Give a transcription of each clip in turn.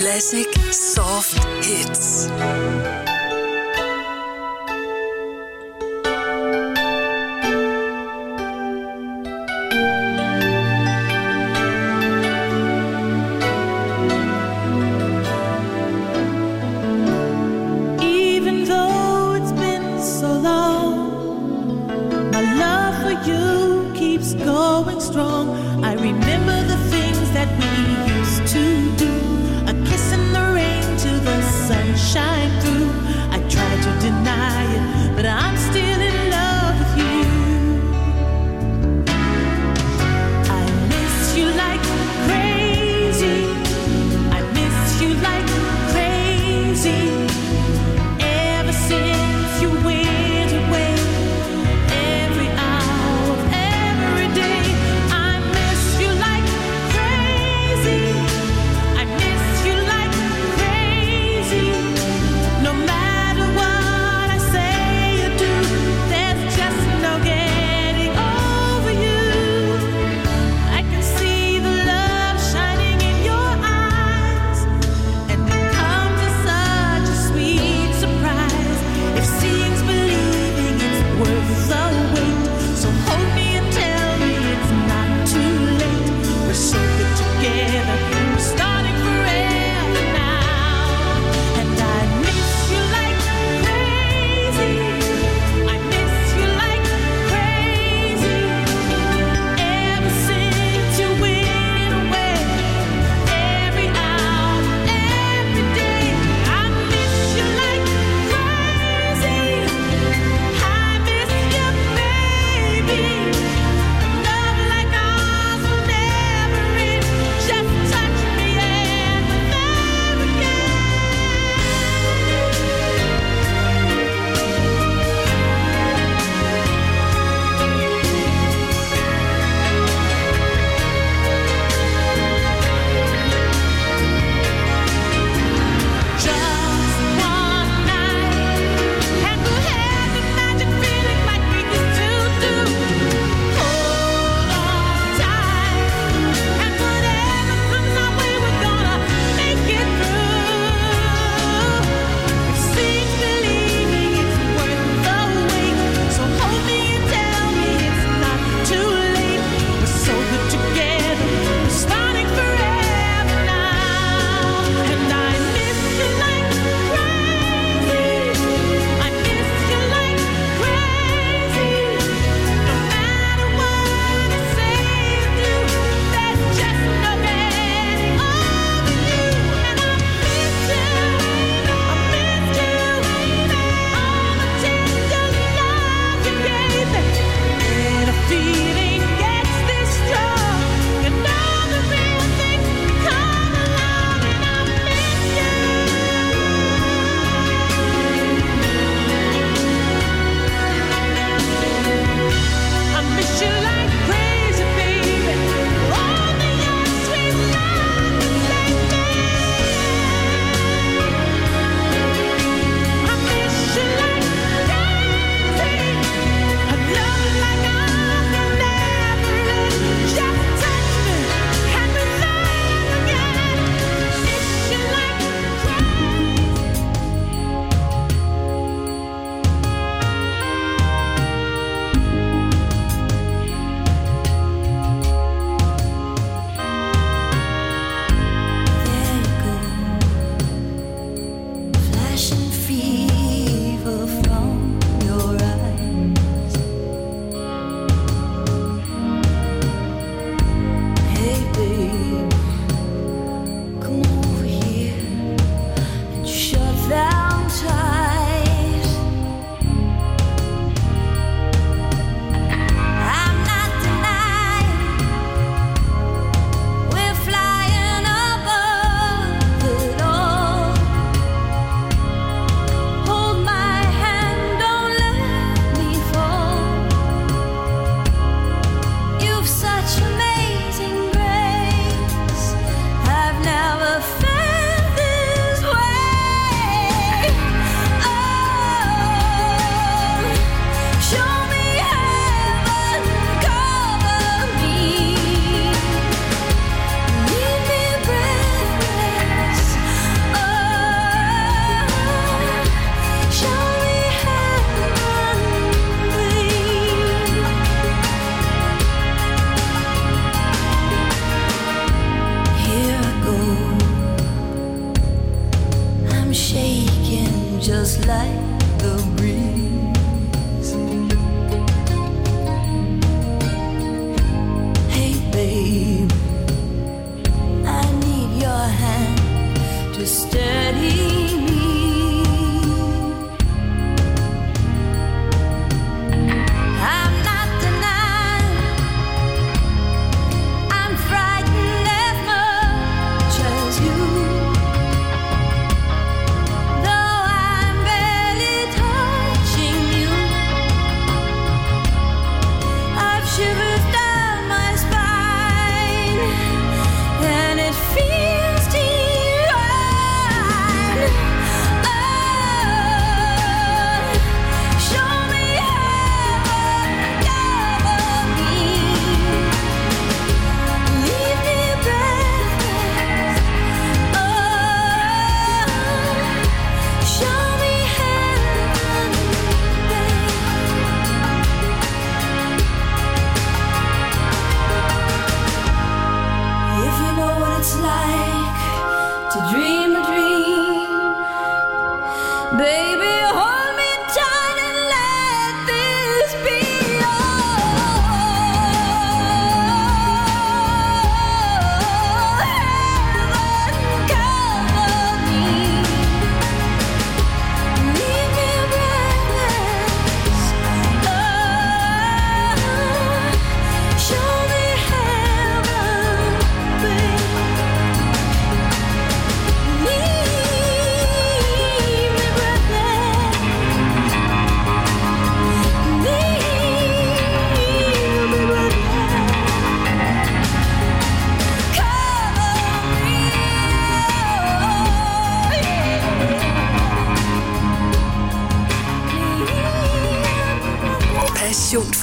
Classic Soft Hits. Even though it's been so long, my love for you keeps going strong. I remember the things that we used to do. A kiss in the rain till the sun shine through. I try to deny it, but I'm still in love with you. I miss you like crazy. I miss you like crazy. Ever since you went away, every hour of every day, I miss you like crazy. I miss you like crazy. No matter what I say or do,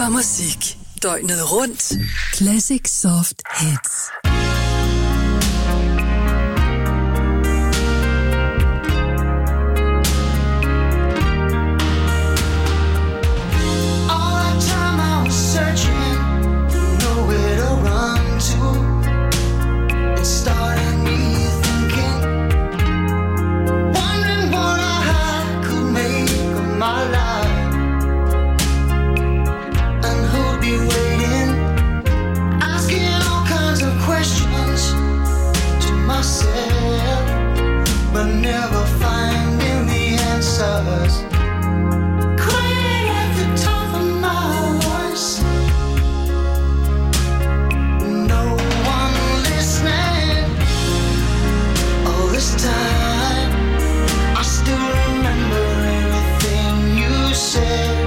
Bare musik. Døgnet rundt. Classic Soft Hits. But never finding the answers. Crying at the top of my voice. No one listening. All this time, I still remember everything you said.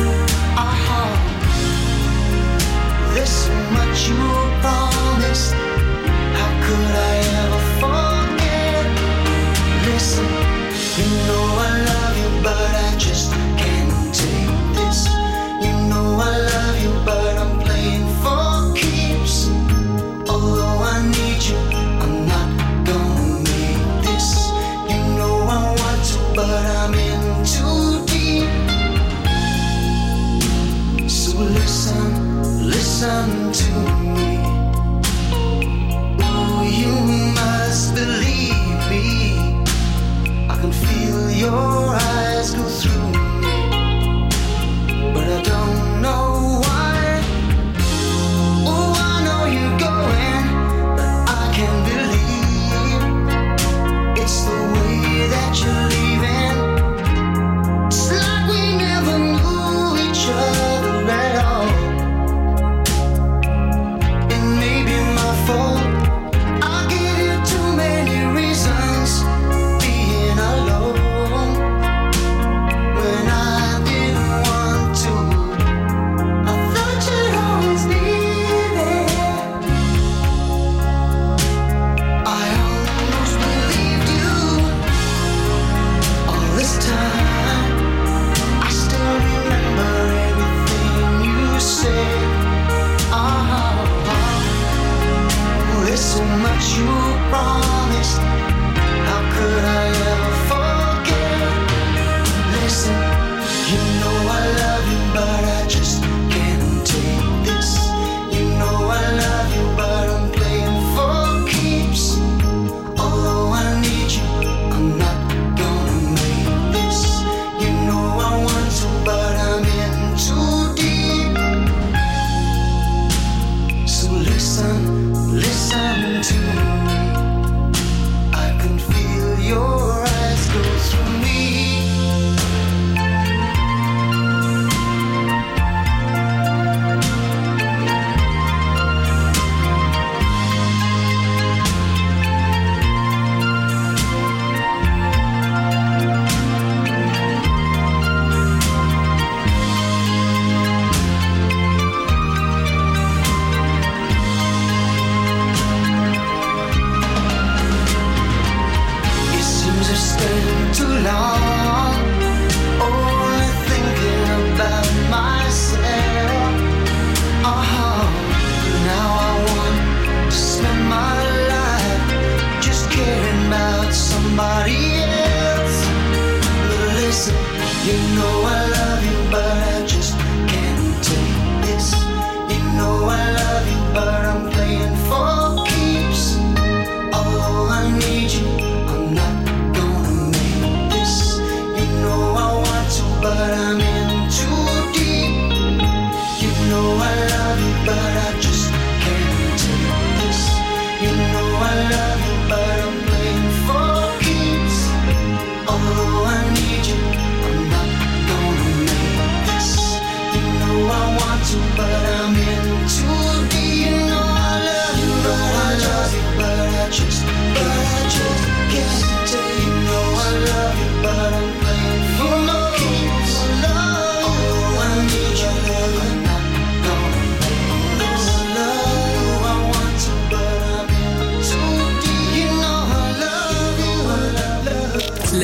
There's so much you promised. How could I ever forget? Listen, you know I love you, but I just can't take this. You know I love you, but I'm playing for keeps. Although I need you, I'm not gonna make this. You know I want to, but I'm in too deep. So listen to me. You must believe me. I can feel your eyes go through me, but I don't know why. Oh, I know you're going, but I can't believe it's the way that you're leaving. It's like we never knew each other at all. It may be my fault.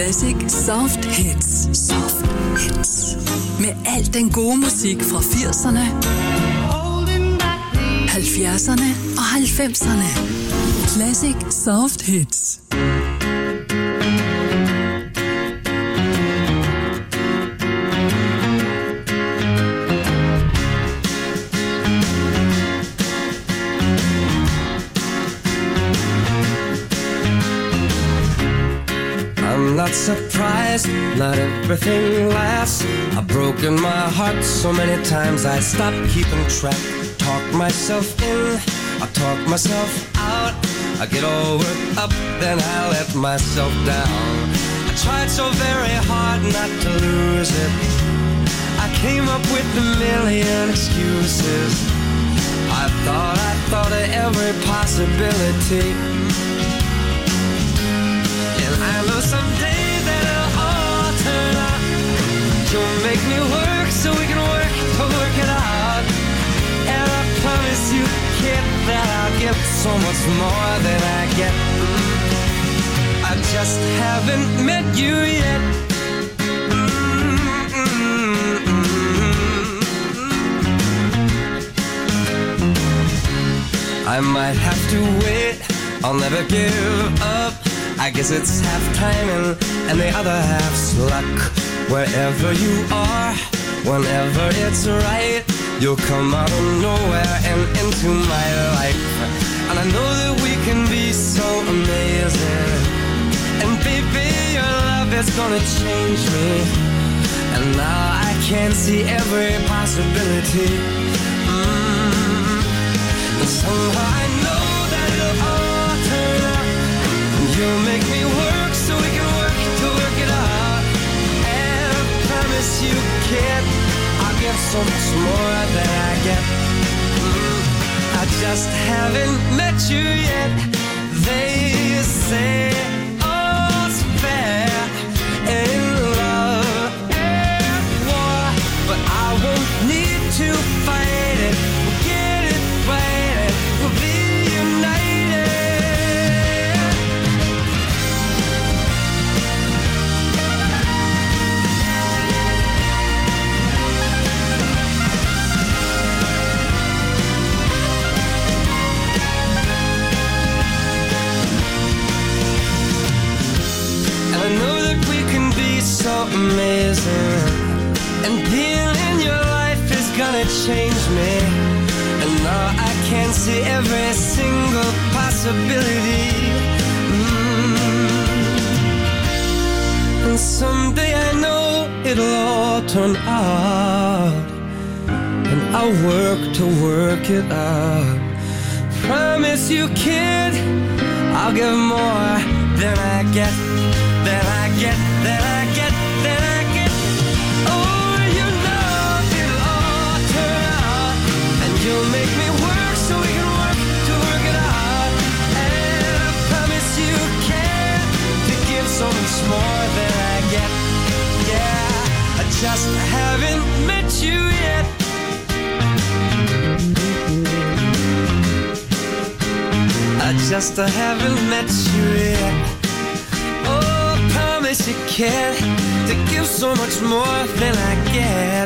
Classic Soft Hits. Soft Hits. Med al den gode musik fra 80'erne, 70'erne og 90'erne. Classic Soft Hits. I'm not surprised, not everything lasts. I've broken my heart so many times I stopped keeping track. Talk myself in, I talk myself out. I get all worked up, then I let myself down. I tried so very hard not to lose it. I came up with a million excuses. I thought of every possibility. I know someday that it'll all turn out. You'll make me work so we can work to work it out. And I promise you, kid, that I'll give so much more than I get. I just haven't met you yet. I might have to wait, I'll never give up. I guess it's half timing and the other half's luck. Wherever you are, whenever it's right, you'll come out of nowhere and into my life. And I know that we can be so amazing. And baby, your love is gonna change me. And now I can see every possibility. And somehow I know that it'll all turn out. You'll make me work so we can work to work it out. And I promise you, kid, I'll give so much more than I get. I just haven't met you yet. They say all's fair in love and war, but I won't need to fight it. We'll get it right, we'll be united. I know that we can be so amazing. And being in your life is gonna change me. And now I can see every single possibility. And someday I know it'll all turn out. And I'll work to work it out. Promise you, kid, I'll give more than I get. Then I get, then I get, then I get. Oh, you know it'll all turn out. And you'll make me work so we can work to work it out. And I promise you can to give so much more than I get. Yeah, I just haven't met you yet. I just haven't met you yet. You care to give so much more than I get.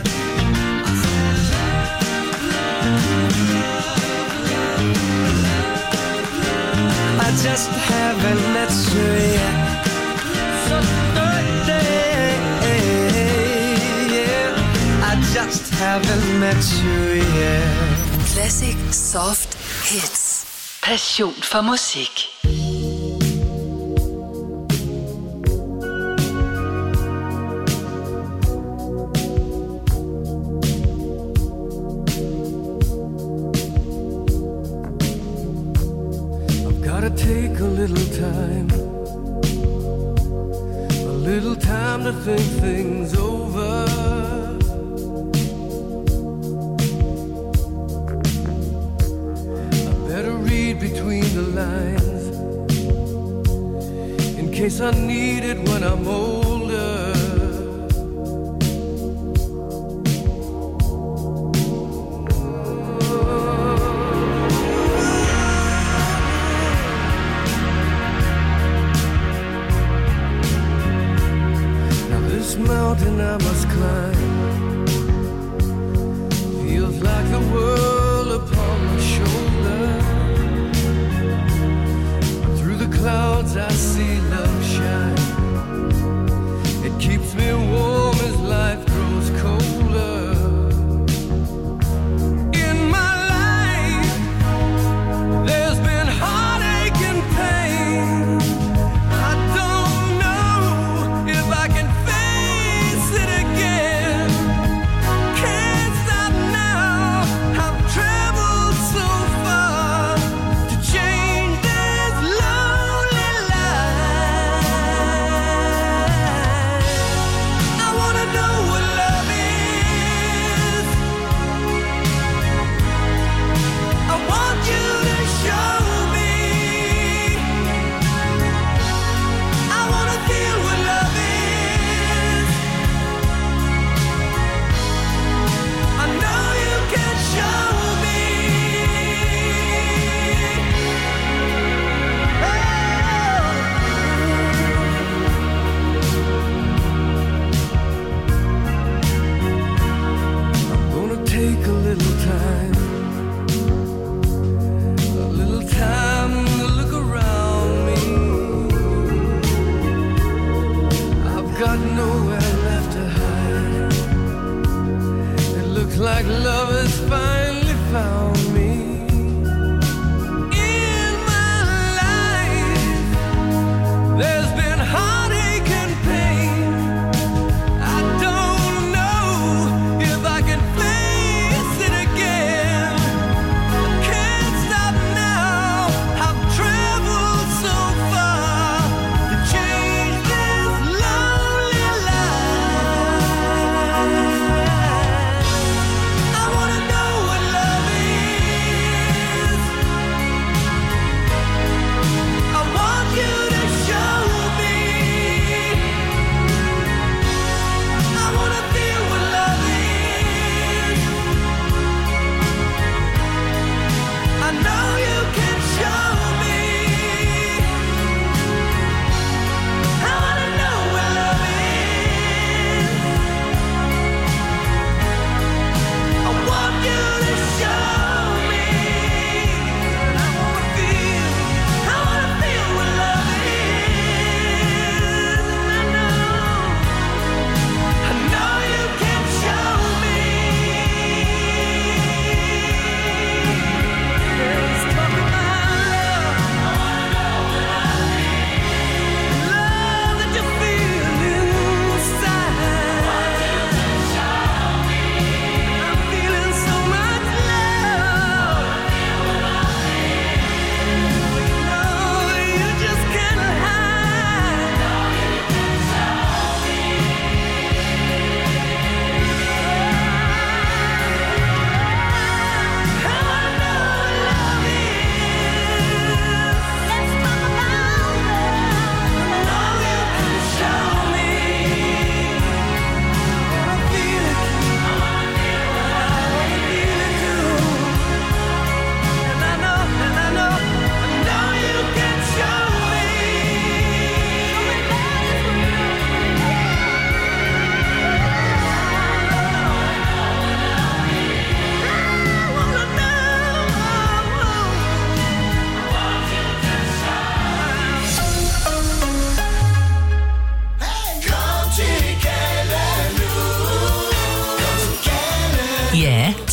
I just haven't met you yet. So birthday, yeah. I just haven't met you yet. Classic Soft Hits. Passion for musik. Take a little time to think things over. I better read between the lines in case I need it when I'm older.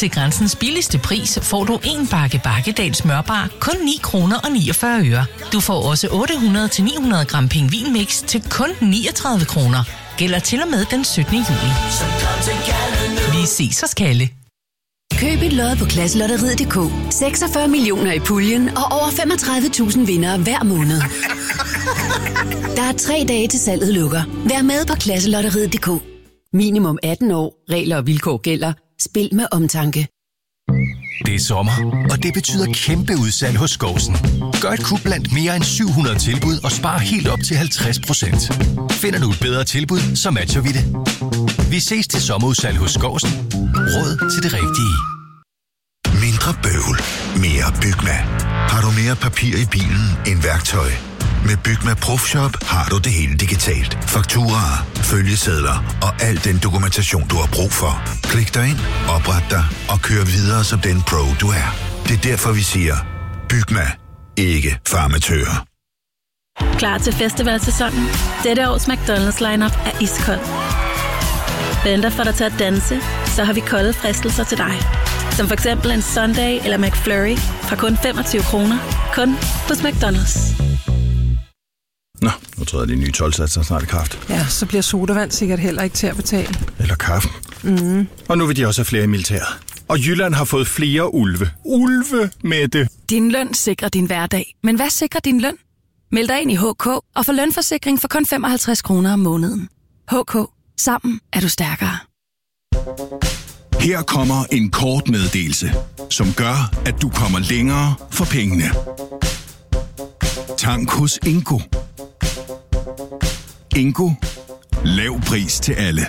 Til Grænsens billigste pris får du en bakke Bakkedal smørbar kun 9 kroner og 49 øre. Du får også 800-900 gram pingvinmix til kun 39 kroner. Gælder til og med den 17. juli. Vi ses hos Kalle. Køb et lod på Klasselotteriet.dk. 46 millioner i puljen og over 35.000 vindere hver måned. Der er 3 dage til salget lukker. Vær med på Klasselotteriet.dk. Minimum 18 år. Regler og vilkår gælder. Spil med omtanke. Det er sommer, og det betyder kæmpe udsalg hos Skovsen. Gør et kup blandt mere end 700 tilbud og spar helt op til 50%. Finder du et bedre tilbud, så matcher vi det. Vi ses til sommerudsalg hos Skovsen. Råd til det rigtige. Mindre bøvl. Mere Bygma. Har du mere papir i bilen end værktøj? Med Bygma ProFshop har du det hele digitalt. Fakturaer, følgesedler og al den dokumentation, du har brug for. Klik dig ind, opret dig og kør videre som den pro, du er. Det er derfor, vi siger, Bygma. Ikke farmatører. Klar til festivalsæsonen? Dette års McDonald's lineup er iskold. Venter for dig til at danse, så har vi kolde fristelser til dig. Som for eksempel en Sunday eller McFlurry fra kun 25 kroner. Kun hos McDonald's. Nå, nu træder de nye 12-satser snart i kraft. Ja, så bliver sodavand sikkert heller ikke til at betale. Eller kaffen. Mm. Og nu vil de også have flere i militæret. Og Jylland har fået flere ulve. Ulve med det. Din løn sikrer din hverdag. Men hvad sikrer din løn? Meld dig ind i HK og få lønforsikring for kun 55 kroner om måneden. HK. Sammen er du stærkere. Her kommer en kort meddelelse, som gør, at du kommer længere for pengene. Tank hos Ingo. Ingo. Lav pris til alle.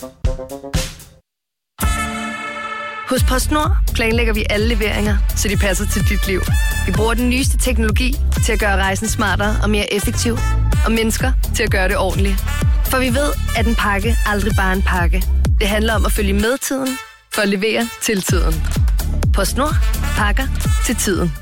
Hos PostNord planlægger vi alle leveringer, så de passer til dit liv. Vi bruger den nyeste teknologi til at gøre rejsen smartere og mere effektiv, og mennesker til at gøre det ordentligt. For vi ved, at en pakke aldrig bare er en pakke. Det handler om at følge med tiden, for at levere til tiden. PostNord. Pakker til tiden.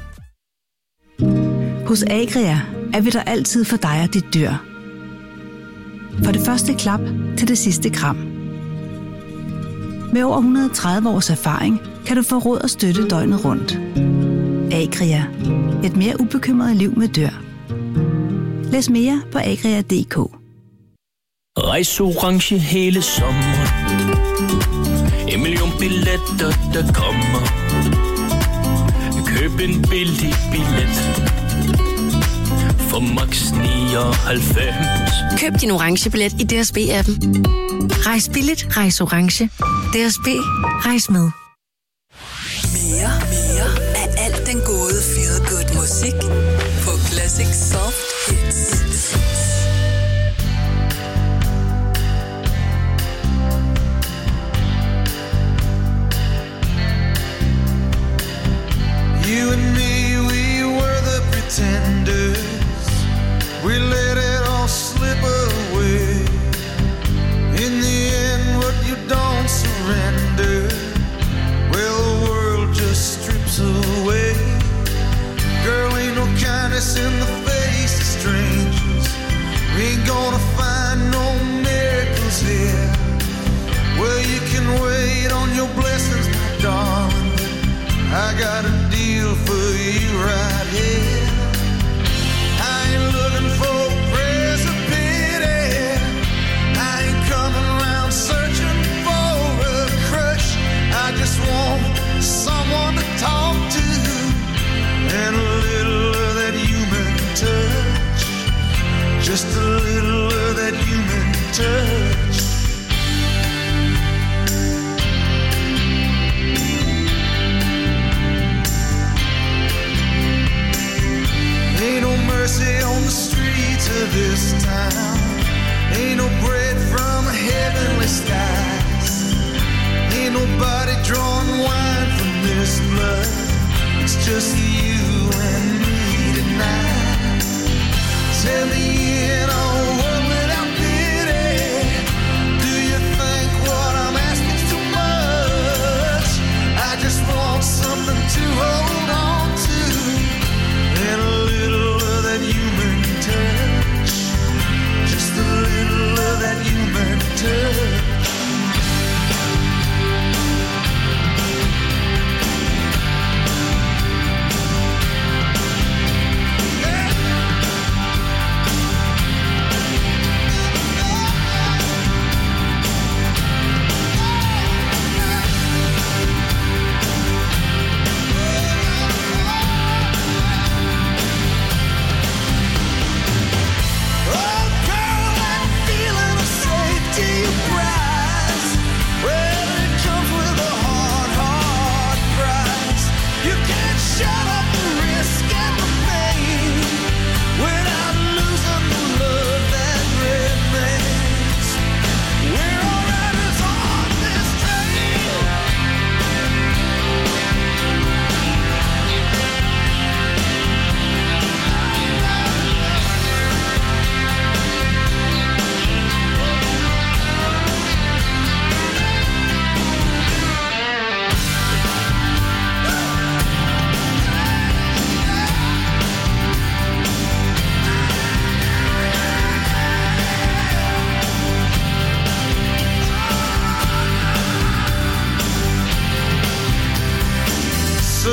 Hos Agria er vi der altid for dig og dit dyr. Fra det første klap til det sidste kram. Med over 130 års erfaring kan du få råd og støtte døgnet rundt. Agria. Et mere ubekymret liv med dyr. Læs mere på agria.dk. Rejs orange hele sommeren. En million billetter, der kommer. Køb en billig billet for max 99. Køb din orange billet i DSB-appen. Rejs billigt, rejs orange. DSB, rejs med. Mere af al den gode feel good musik på Classic Soft Hits. You and me, we were the pretenders. We let it all slip away. In the end, what you don't surrender, well, the world just strips away. Girl, ain't no kindness in the face of strangers. We ain't gonna find no miracles here. Well, you can wait on your blessings, my darling. I got a deal for you right here. I ain't looking for prayers of pity. I ain't coming around searching for a crush. I just want someone to talk to and a little of that human touch. Just a little of that human touch.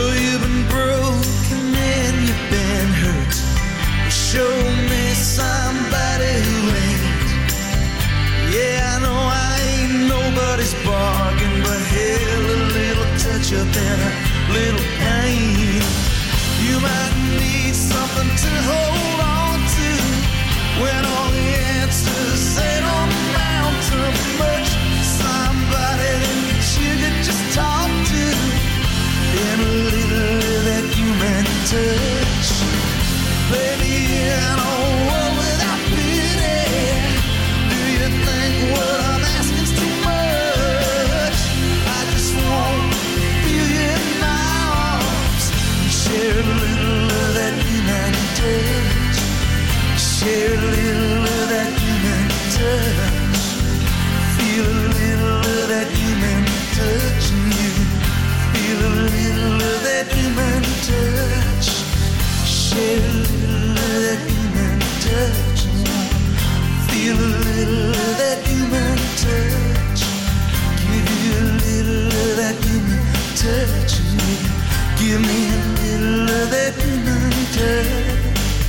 you've been broken and you've been hurt. Show me somebody who ain't. Yeah, I know I ain't nobody's bargain, but hell, a little touch up and a little pain. You might need something to hold on to when all the answers they don't amount to much. Somebody that you could just talk to, and a little of that human touch. Baby, in a world without pity, do you think what I'm asking is too much? I just want to feel you in my arms, share a little of that human touch, share a little of that human touch, feel a little of that human touch in you, feel a little of that human touch, share a little of that human touch in you, feel a little of that human touch, give you a little of that human touch in you, give me a little of that human touch.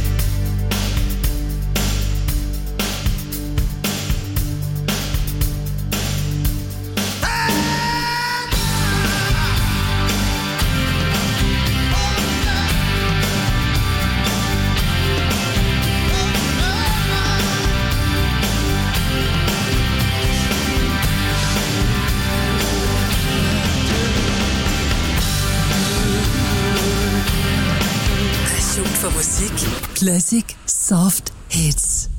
For musik. Classic Soft Hits.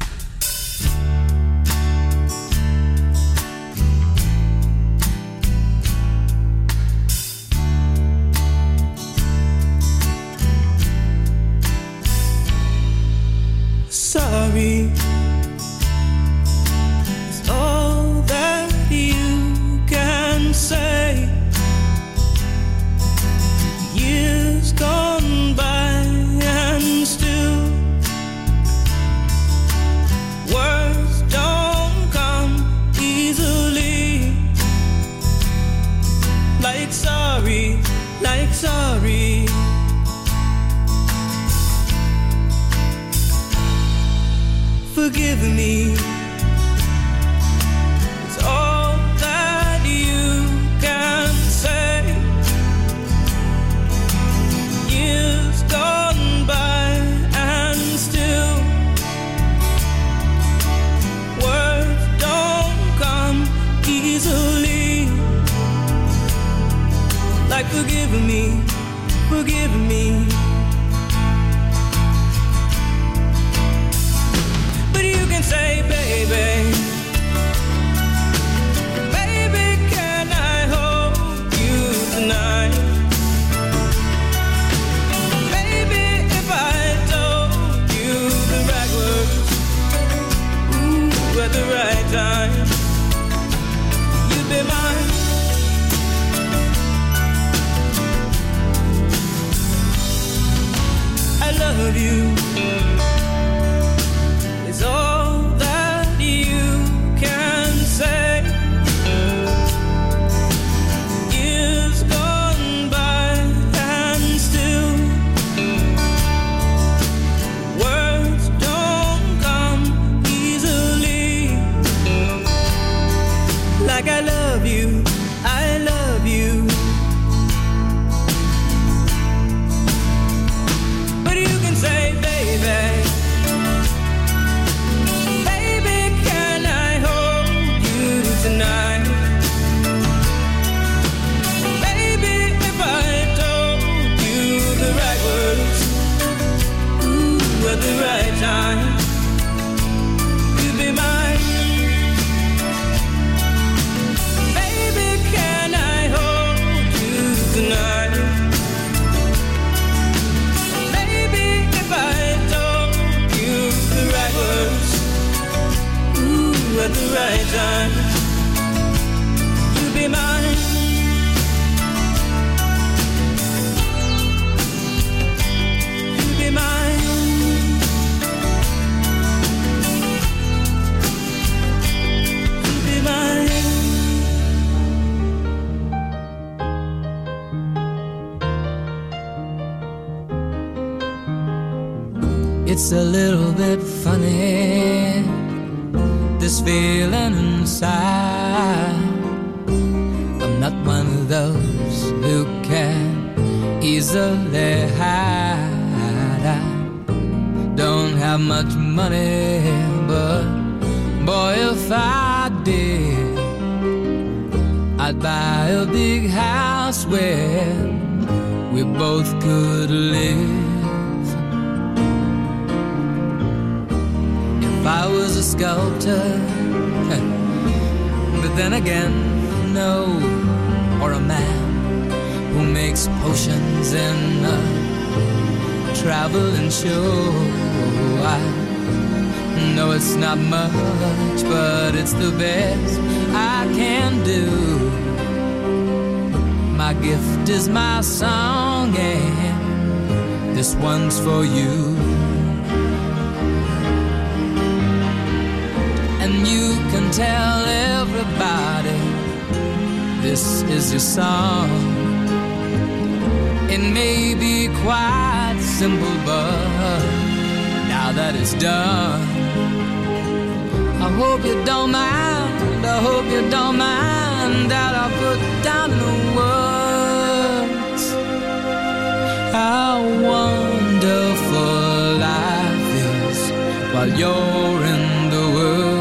Sorry is all that you can say. Years gone by and still words don't come easily. Like sorry, like sorry. Forgive me, it's all that you can say. Years gone by and still words don't come easily. Like forgive me, forgive me. But you can say, baby, baby, can I hold you tonight? At the right time, you'd be mine. I love you. It's all that you can say. Years gone by and still words don't come easily. Like I love you, I love you. But you can say, baby, baby, can I hold you tonight? Baby, if I told you the right words, ooh, at the right time, you'd be mine. Tonight, maybe if I told you the right words, ooh, at the right time, you'd be mine. You'd be mine. You'd be mine. It's a little bit funny, this feeling inside. I'm not one of those who can easily hide. I don't have much money, but boy, if I did, I'd buy a big house where we both could live. If I was a sculptor, but then again, no, or a man who makes potions in a traveling show. I know it's not much, but it's the best I can do. My gift is my song, and this one's for you. And you can tell everybody this is your song. It may be quite simple, but now that it's done, I hope you don't mind, I hope you don't mind that I put down in the words how wonderful life is while you're in the world.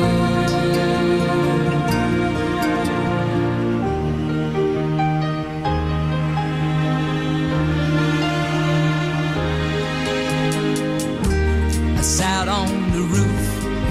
I sat on the roof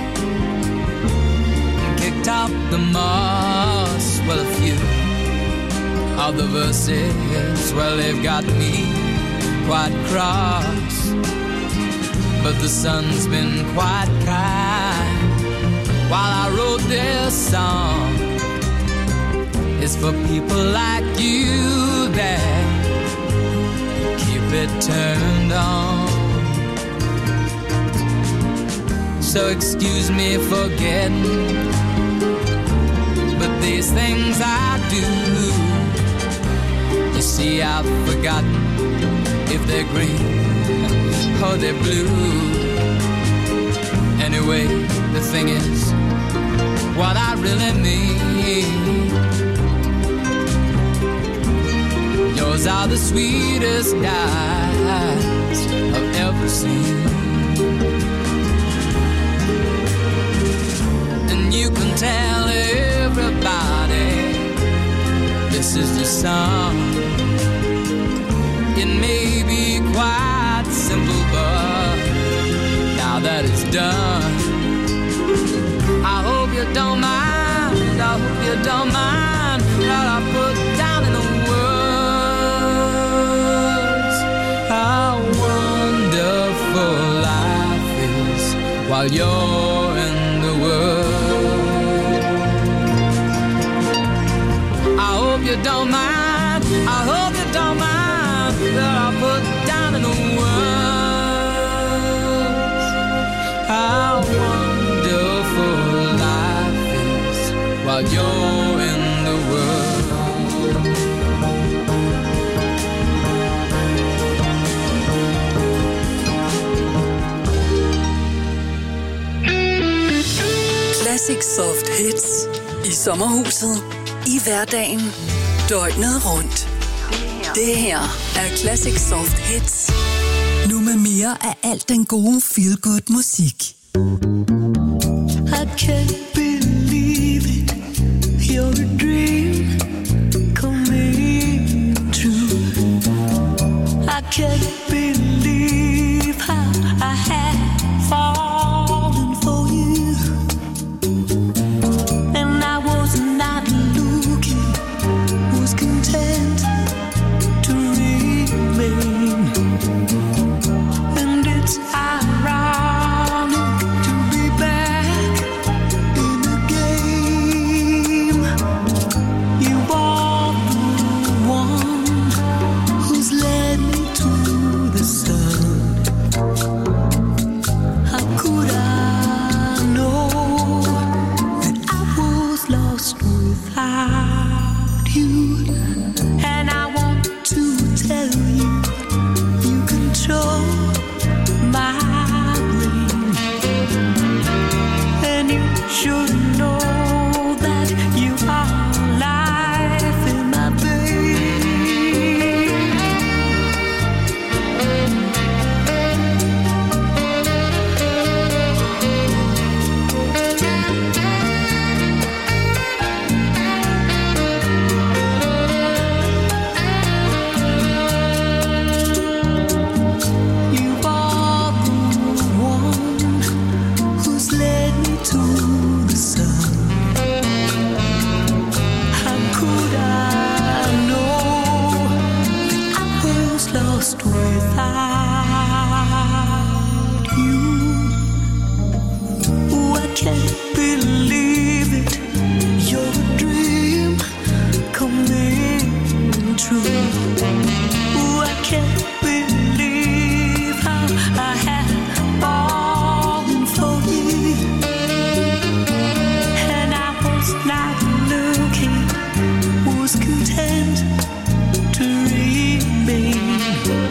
and kicked out the moss. Well, a few of the verses, well, they've got me quite cross, but the sun's been quite kind while I wrote this song. It's for people like you that keep it turned on. So excuse me for getting, but these things I do, you see, I've forgotten if they're green or they're blue. Anyway, the thing is, what I really mean, yours are the sweetest eyes I've ever seen. And you can tell everybody this is your song. It may be quite simple, but now that it's done, I hope you don't mind, I hope you don't mind that I put down in the words how wonderful life is while you're in the world. I hope you don't mind, I hope you don't mind that I put down in the words how wonderful life is while you're in the world. Classic Soft Hits i sommerhuset, i hverdagen, døgnet rundt. Det her er Classic Soft Hits. Nu med mere af alt den gode feel-good musik. I can't believe it, you're a dream coming true. I can't believe how I had fallen for you, and I was not looking, was content to remain, and it's ironic to be back in the game. You are the one who's led me to the sun. lost without you. I can't believe it. You're a dream coming true. I can't believe how I have fallen for you. And I was not looking, was content to remain.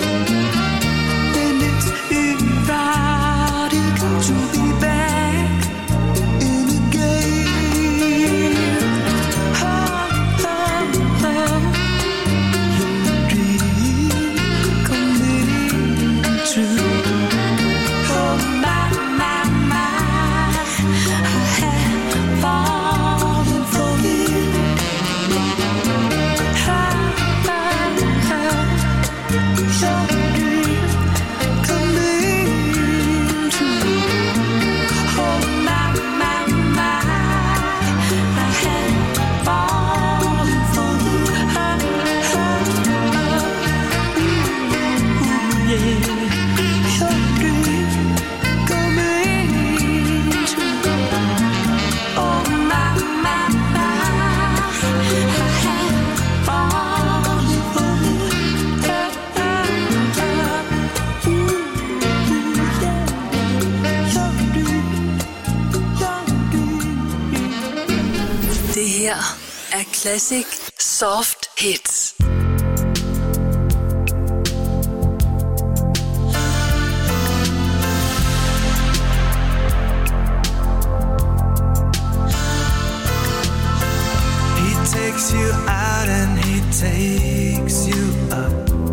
And it's erotic to be back in a game. Oh, oh, oh. Your dream coming true. Oh, my, my, my, I have fallen for you. Your dream coming true. Oh, my, my, my, I have fallen for you. Yeah. Your dream coming true. Oh, my, my, my, I have fallen for you. Det her er Classic Soft Hits. He takes you out and he takes you up,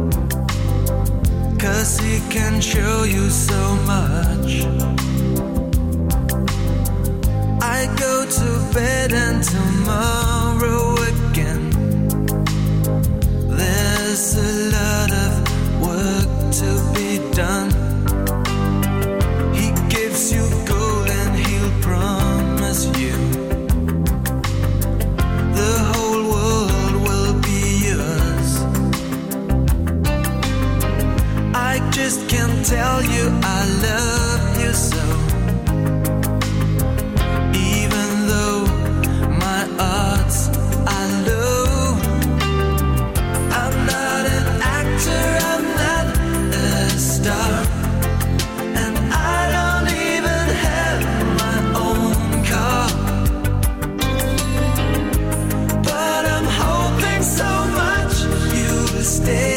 'cause he can show you so much. I go to bed and tomorrow again. There's a lot of work to be done. He gives you gold and he'll promise you the whole world will be yours. I just can't tell you I love you so. Even though my odds are low, I'm not an actor, I'm not a star, and I don't even have my own car. But I'm hoping so much you'll stay,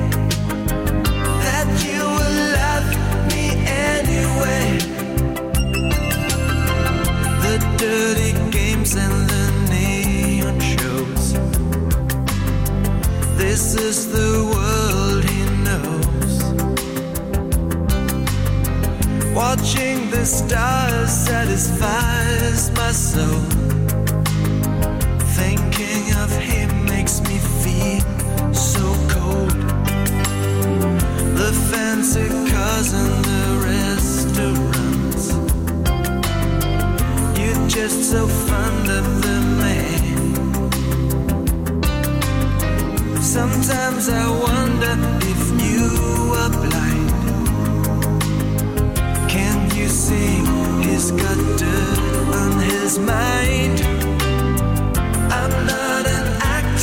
that you will love me anyway. The dirty games and the neon shows, this is the world he knows. Watching the stars satisfies my soul. Thinking of him makes me feel so cold. The fancy cars and the restaurants, you're just so fond of the man. Sometimes I wonder if you are blind. Can you see he's got dirt on his mind? I'm not an actor,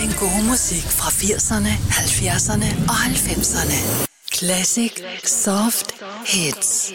den gode musik fra 80'erne, 70'erne og 90'erne. Classic Soft Hits.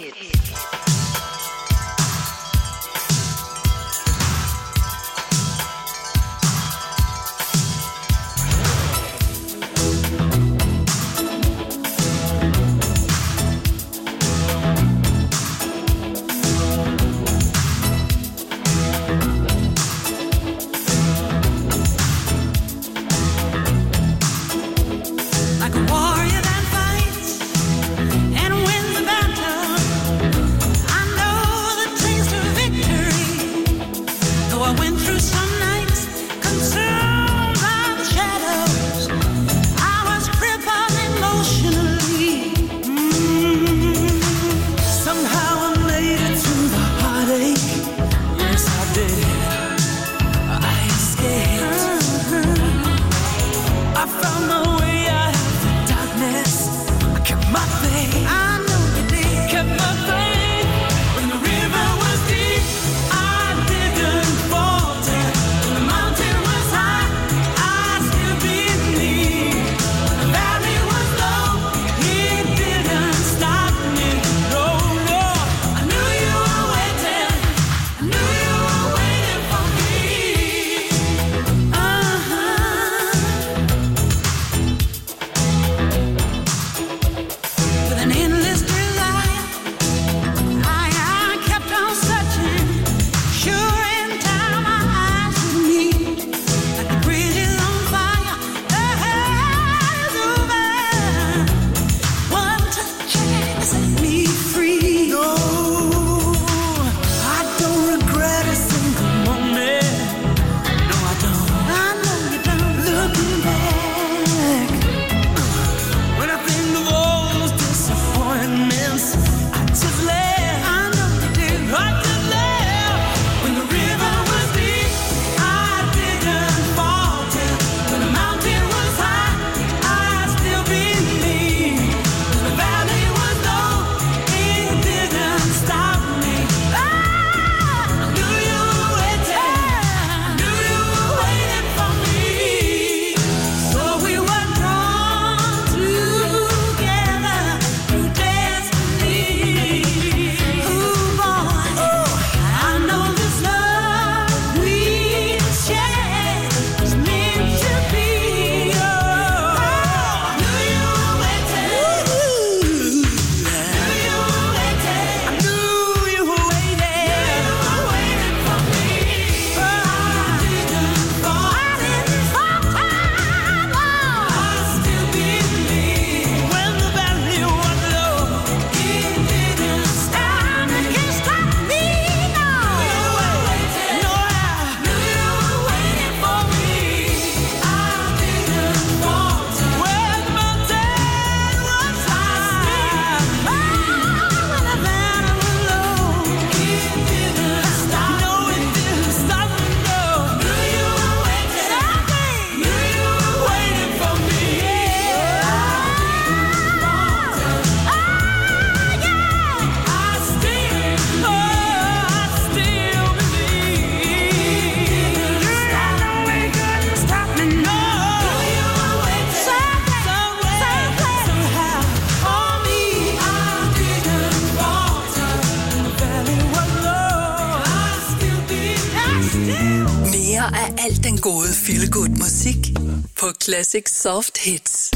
Al den gode feel-good musik på Classic Soft Hits.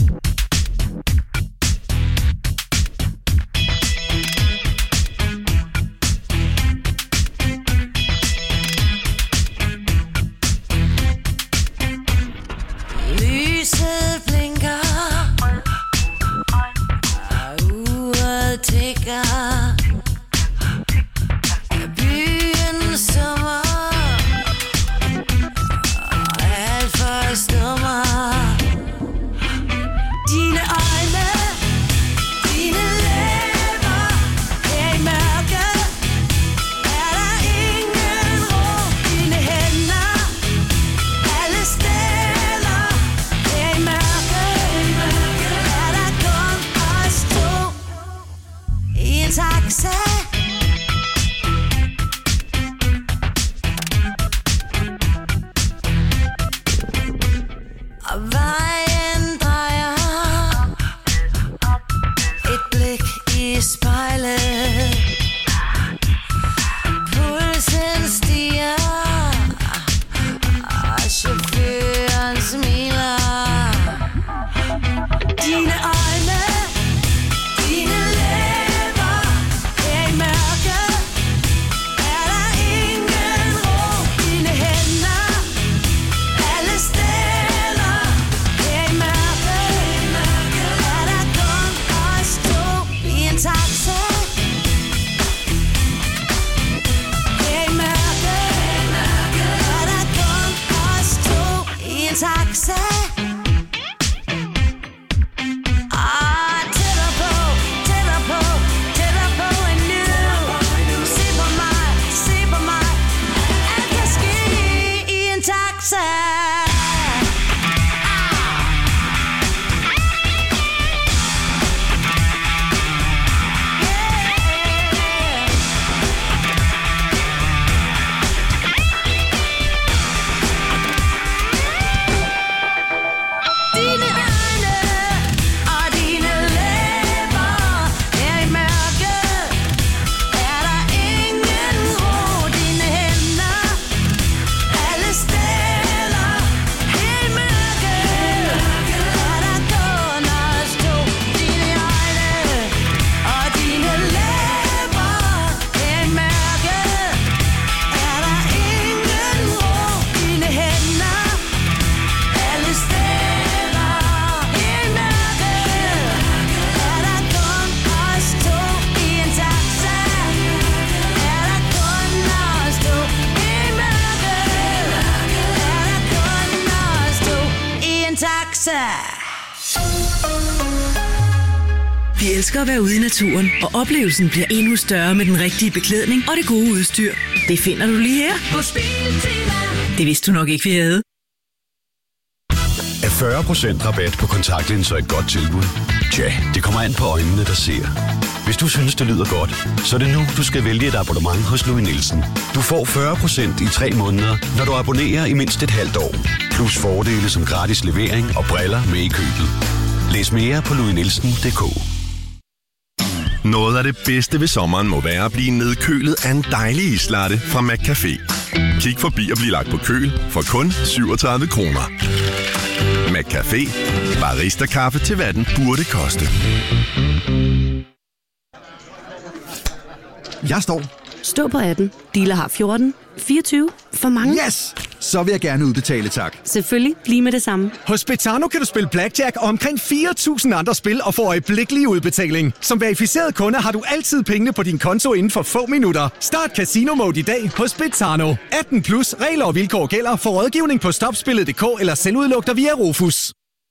Lyset blinker, uret tikker, byen sommer. Vi elsker at være ude i naturen, og oplevelsen bliver endnu større med den rigtige beklædning og det gode udstyr. Det finder du lige her hos Biltema. Det vidste du nok ikke, vi havde. Er 40% rabat på kontaktlinser et godt tilbud? Tja, det kommer an på øjnene, der ser. Hvis du synes, det lyder godt, så er det nu, du skal vælge et abonnement hos Louis Nielsen. Du får 40% i 3 måneder, når du abonnerer i mindst et halvt år. Plus fordele som gratis levering og briller med i købet. Læs mere på louisnielsen.dk. Noget af det bedste ved sommeren må være at blive nedkølet af en dejlig islatte fra McCafé. Kig forbi og bliv lagt på køl for kun 37 kroner. McCafé. Barista-kaffe til hvad den burde koste. Jeg står. Stå på 18. Dealer har 14. 24. For mange. Yes! Så vil jeg gerne udbetale, tak. Selvfølgelig. Lige med det samme. Hos Betano kan du spille blackjack og omkring 4.000 andre spil og få øjeblikkelig udbetaling. Som verificeret kunde har du altid pengene på din konto inden for få minutter. Start Casino Mode i dag hos Betano. 18 plus regler og vilkår gælder. For rådgivning på stopspillet.dk eller selvudlugter via Rufus.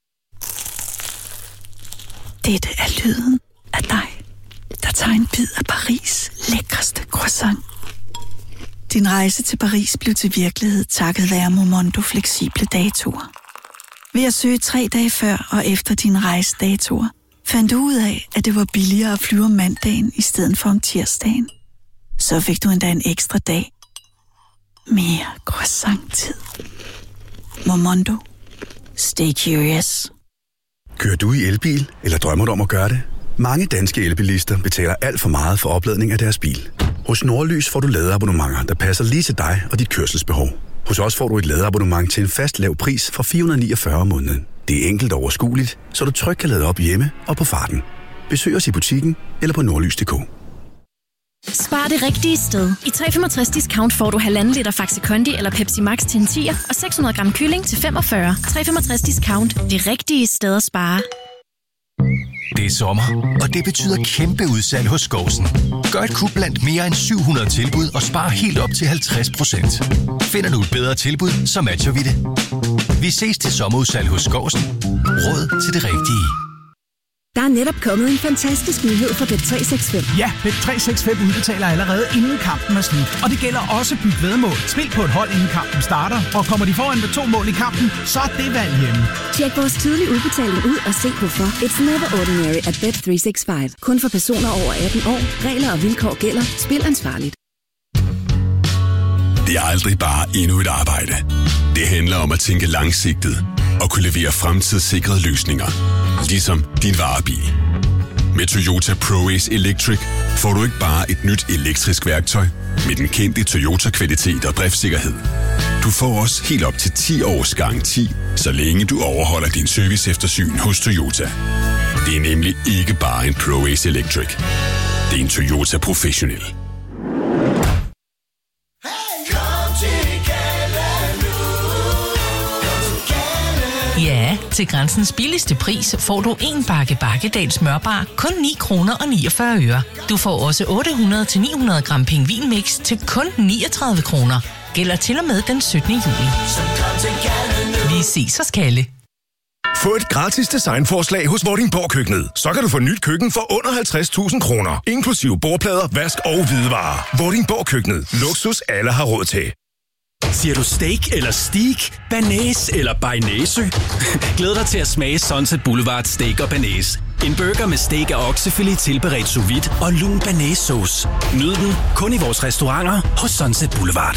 Dette er lyden af dig, der tager en bid af Paris' lækreste croissant. Din rejse til Paris blev til virkelighed takket være Momondo fleksible datoer. Ved at søge 3 dage før og efter din rejsedatoer, fandt du ud af, at det var billigere at flyve om mandagen i stedet for om tirsdagen. Så fik du endda en ekstra dag. Mere croissant-tid. Momondo. Stay curious. Kører du i elbil, eller drømmer du om at gøre det? Mange danske elbilister betaler alt for meget for opladning af deres bil. Hos Nordlys får du ladeabonnementer, der passer lige til dig og dit kørselsbehov. Hos os får du et ladeabonnement til en fast lav pris fra 449 om måneden. Det er enkelt og overskueligt, så du trygt kan lade op hjemme og på farten. Besøg os i butikken eller på nordlys.dk. Spar det rigtige sted. I 365 discount får du 1,5 liter Faxi Kondi eller Pepsi Max til en 10'er og 600 gram kylling til 45. 365 discount. Det rigtige sted at spare. Det er sommer, og det betyder kæmpe udsalg hos Skousen. Gør et kup blandt mere end 700 tilbud og spar helt op til 50%. Finder du et bedre tilbud, så matcher vi det. Vi ses til sommerudsalg hos Skousen. Råd til det rigtige. Der er netop kommet en fantastisk nyhed fra Bet365. Ja, Bet365 udbetaler allerede inden kampen er slut. Og det gælder også byt væddemål. Spil på et hold inden kampen starter, og kommer de foran med 2 mål i kampen, så er det valg hjemme. Tjek vores tidlige udbetaling ud og se hvorfor. It's never ordinary at Bet365. Kun for personer over 18 år. Regler og vilkår gælder. Spil ansvarligt. Det er aldrig bare endnu et arbejde. Det handler om at tænke langsigtet og kunne levere fremtidssikrede løsninger. Ligesom din varebil. Med Toyota ProAce Electric får du ikke bare et nyt elektrisk værktøj med den kendte Toyota-kvalitet og driftssikkerhed. Du får også helt op til 10 års garanti, så længe du overholder din serviceeftersyn hos Toyota. Det er nemlig ikke bare en ProAce Electric. Det er en Toyota Professional. Ja, til Grænsens billigste pris får du en bakke Bakkedal smørbar kun 9 kroner og 49 øre. Du får også 800-900 gram pingvinmix til kun 39 kroner. Gælder til og med den 17. juli. Vi ses hos Kalle. Få et gratis designforslag hos Vordingborg Køkkenet. Så kan du få nyt køkken for under 50.000 kroner. Inklusive bordplader, vask og hvidevarer. Vordingborg Køkkenet. Luksus alle har råd til. Siger du steak eller steak, banæs eller bearnaise? Glæd dig til at smage Sunset Boulevard Steak og Banæs. En burger med steak og oksefilet tilberedt sous vide og lun banæssauce. Nyd den kun i vores restauranter hos Sunset Boulevard.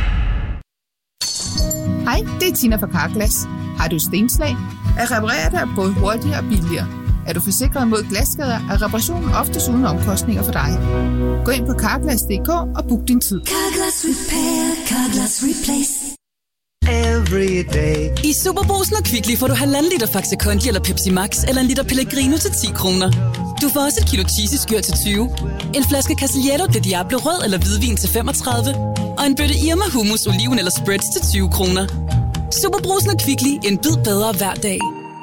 Hej, det er Tina fra Carglass. Har du stenslag? At reparere det er både hurtigere og billigere. Er du forsikret mod glasskader, er reparationen oftest uden omkostninger for dig. Gå ind på Carglass.dk og book din tid. Carglass Repair, Carglass Replace. Every day. I Superbrugsen og Kvickly får du 1,5 liter Faxi Kondi eller Pepsi Max eller en liter Pellegrino til 10 kroner. Du får også et kilo cheesy-skyr til 20, en flaske Casiglietto de Diablo rød eller hvidvin til 35 og en bøtte Irma hummus, oliven eller spreads til 20 kroner. Superbrugsen og Kvickly, en bid bedre hver dag.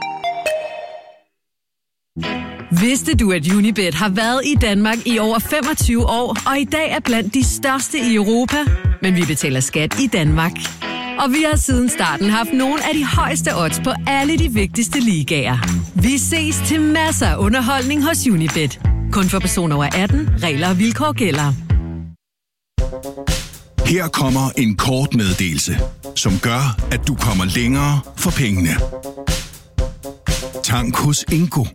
Vidste du, at Unibet har været i Danmark i over 25 år, og i dag er blandt de største i Europa? Men vi betaler skat i Danmark. Og vi har siden starten haft nogle af de højeste odds på alle de vigtigste ligaer. Vi ses til masser af underholdning hos Unibet. Kun for personer over 18. Regler og vilkår gælder. Her kommer en kort meddelelse, som gør, at du kommer længere for pengene. Tank hos Ingo.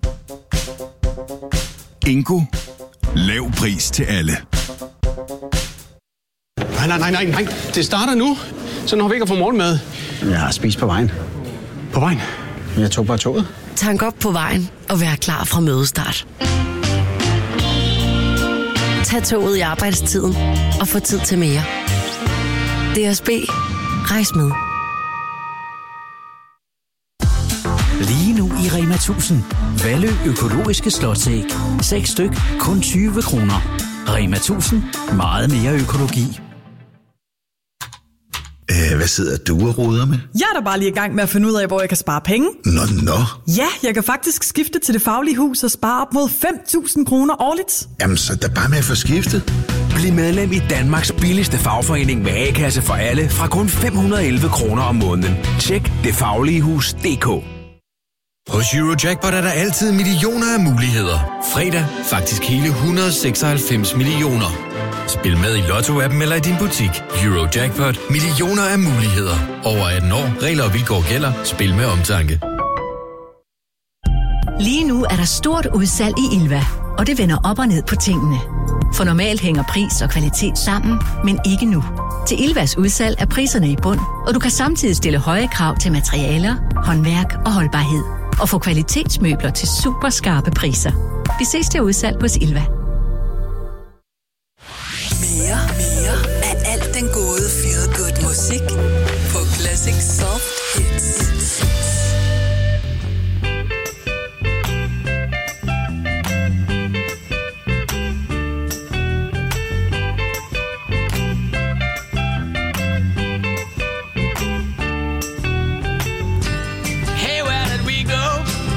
Ingo. Lav pris til alle. Nej. Det starter nu. Så når vi ikke har fået morgenmad. Jeg har spist på vejen. På vejen? Jeg tog bare toget. Tank op på vejen og vær klar fra mødestart. Tag toget i arbejdstiden og få tid til mere. DSB. Rejs med. Lige nu i Rema 1000. Valø økologiske slåsæg. 6 styk, kun 20 kroner. Rema 1000. Meget mere økologi. Hvad sidder du og roder med? Jeg er da bare lige i gang med at finde ud af, hvor jeg kan spare penge. Nå. Ja, jeg kan faktisk skifte til Det Faglige Hus og spare op mod 5.000 kroner årligt. Jamen, så er der bare med at få skiftet. Bliv medlem i Danmarks billigste fagforening med A-kasse for alle fra kun 511 kroner om måneden. Tjek detfagligehus.dk. Hos Eurojackpot er der altid millioner af muligheder. Fredag faktisk hele 196 millioner. Spil med i Lotto-appen eller i din butik. Eurojackpot. Millioner af muligheder. Over 18 år. Regler og vilkår gælder. Spil med omtanke. Lige nu er der stort udsalg i Ilva, og det vender op og ned på tingene. For normalt hænger pris og kvalitet sammen, men ikke nu. Til Ilvas udsalg er priserne i bund, og du kan samtidig stille høje krav til materialer, håndværk og holdbarhed. Og få kvalitetsmøbler til super skarpe priser. Vi ses til udsalg hos Ilva. Mere af alt den gode feel good musik på Classic Soft Hits. Hey, where did we go?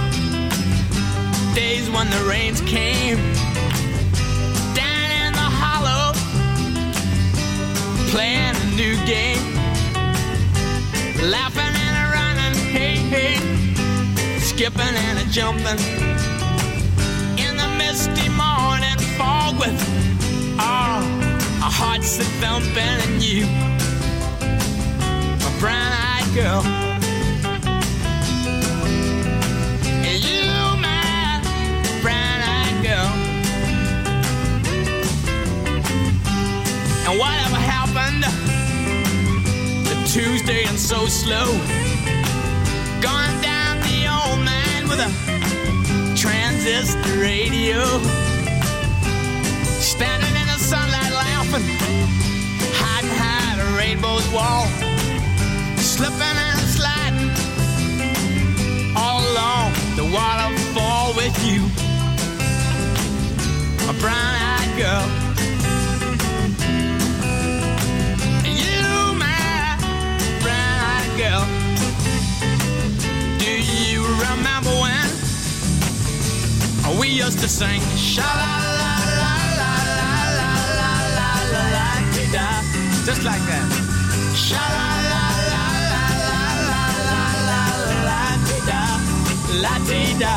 Days when the rains came down in the hollow, playing a new game, laughing and a running, hey, skipping and a jumping in the misty morning fog with our hearts that thumping, and you, a brown-eyed girl. And whatever happened to Tuesday and so slow, going down the old man with a transistor radio, standing in the sunlight laughing, hiding behind a rainbow's wall, slipping and sliding all along the waterfall with you, a brown-eyed girl. Girl, do you remember when we used to sing sha la la la la la la la la la da, just like that, sha la la la la la la la la da, la da.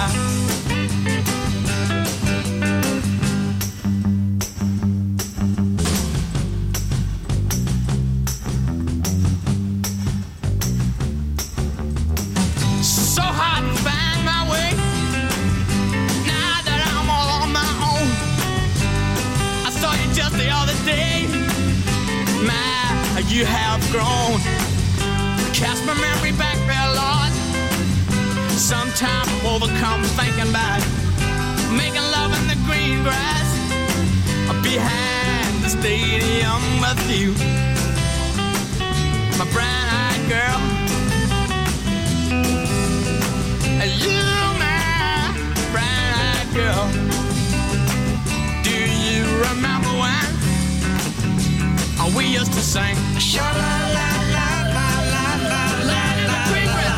You have grown. Cast my memory back there, Lord. Sometime I'm overcome thinking about making love in the green grass behind the stadium with you, my brown-eyed girl. And you, my brown-eyed girl. Do you remember when we used to sing sha la